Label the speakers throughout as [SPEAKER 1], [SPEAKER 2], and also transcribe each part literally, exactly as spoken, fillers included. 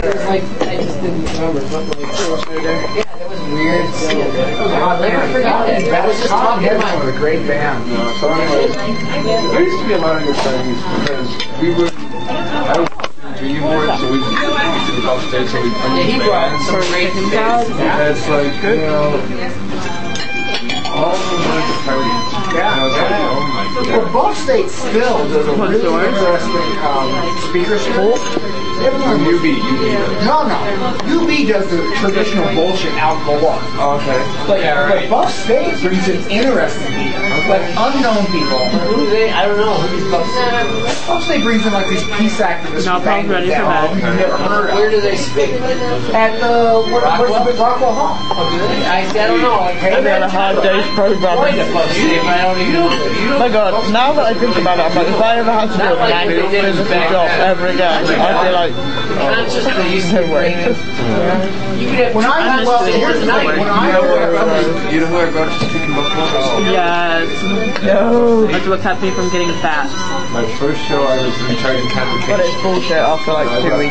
[SPEAKER 1] like, I just didn't remember. But like, yeah, that was weird. I'll never forget that. I was just talking about
[SPEAKER 2] with a great band. You know, so anyway, there used to be a lot of good things because we would. I was junior board, so we used to be upstate, so we.
[SPEAKER 1] Yeah, he brought some great things.
[SPEAKER 2] Yeah, it's like you know. All of them went to parties. Yeah. And I was like, oh my God. Well, Buff State still does a really interesting um, speaker school. U B, U B does. No, no. U B does the traditional bullshit outdoor. Oh, okay. But, yeah, right. but Buff State brings in interesting people. Okay. Like unknown people.
[SPEAKER 1] Who they? I don't know. Who's Buff State?
[SPEAKER 2] Buff State brings in like these peace activists.
[SPEAKER 3] No, I'm ready for bed.
[SPEAKER 2] You've never heard of.
[SPEAKER 1] Where do they speak?
[SPEAKER 2] At the, what, where's the Rockwell Hall.
[SPEAKER 1] Oh, do they? I, I don't know. Like,
[SPEAKER 3] I've had a hard day's programming. Oh my God, now that I think about it, I'm like, if I ever had to do an actual physical job ever again, I'd be like,
[SPEAKER 1] not just the used to bring it. You could have.
[SPEAKER 2] When I well, here's the thing. When I
[SPEAKER 4] you know who I brought you to speaking book club?
[SPEAKER 3] yes, no, that's what kept me from getting fat.
[SPEAKER 4] My first show, I was in charge of convocation.
[SPEAKER 3] But it's bullshit after like two weeks.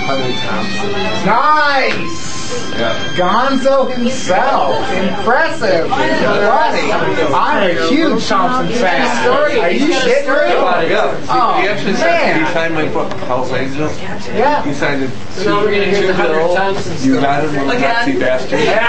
[SPEAKER 2] Nice!
[SPEAKER 4] Yeah.
[SPEAKER 2] Gonzo himself. Impressive. Bloody. I'm a huge Thompson fan. Are you shitting me?
[SPEAKER 4] Yeah.
[SPEAKER 2] Oh,
[SPEAKER 4] he actually signed, he signed my book, Hell's Angels.
[SPEAKER 2] Yeah.
[SPEAKER 4] He signed it.
[SPEAKER 1] So now we're going to hear the Hunter Thompson story.
[SPEAKER 4] You got him, Nazi bastard.
[SPEAKER 2] Yeah.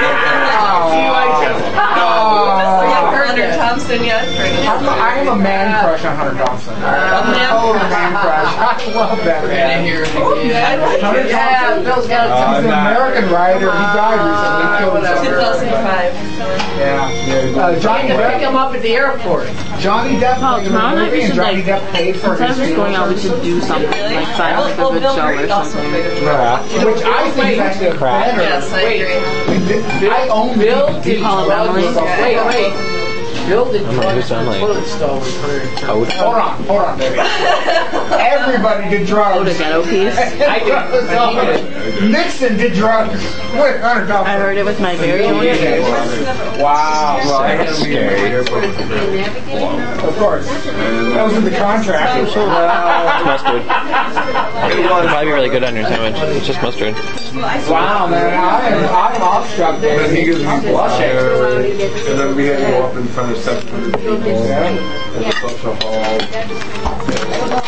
[SPEAKER 5] Hunter Thompson yet?
[SPEAKER 2] I'm a, I am a man crush on Hunter Thompson. I'm a total man crush. I love that man. Hunter Thompson,
[SPEAKER 1] Bill's got
[SPEAKER 2] he's an American writer. He died recently. He killed himself.
[SPEAKER 5] two thousand five.
[SPEAKER 2] Yeah. Uh, Johnny
[SPEAKER 1] to pick
[SPEAKER 2] Depp.
[SPEAKER 1] him up at the airport.
[SPEAKER 2] Johnny Depp.
[SPEAKER 3] Oh, tomorrow night we should
[SPEAKER 2] Johnny
[SPEAKER 3] like,
[SPEAKER 2] Depp paid for
[SPEAKER 3] instead of
[SPEAKER 2] his
[SPEAKER 3] just going out, we should do something, like sign up for a good show or something.
[SPEAKER 2] Which I think is actually a better.
[SPEAKER 5] Yes, I agree.
[SPEAKER 2] I own
[SPEAKER 1] Bill
[SPEAKER 2] the
[SPEAKER 1] did
[SPEAKER 3] Call him
[SPEAKER 1] drugs.
[SPEAKER 3] Emily.
[SPEAKER 1] Wait, wait. Bill did drugs on the toilet stove.
[SPEAKER 2] Hold on, hold on, baby. Everybody did drugs.
[SPEAKER 3] Oh, the ghetto piece?
[SPEAKER 1] I did.
[SPEAKER 2] Nixon did drugs with Hunter Thompson.
[SPEAKER 3] I heard it with my very own ears.
[SPEAKER 2] Wow.
[SPEAKER 4] Well, I had to be in the airport.
[SPEAKER 2] Of course. That was in the contract.
[SPEAKER 6] Mustard. It might be really good on your sandwich. It's just mustard.
[SPEAKER 2] Wow, man. I am, I am awestruck.
[SPEAKER 4] And then he gives me blushing. And then we had to go up in front of seven hundred people.
[SPEAKER 2] Yeah.
[SPEAKER 4] At the social hall.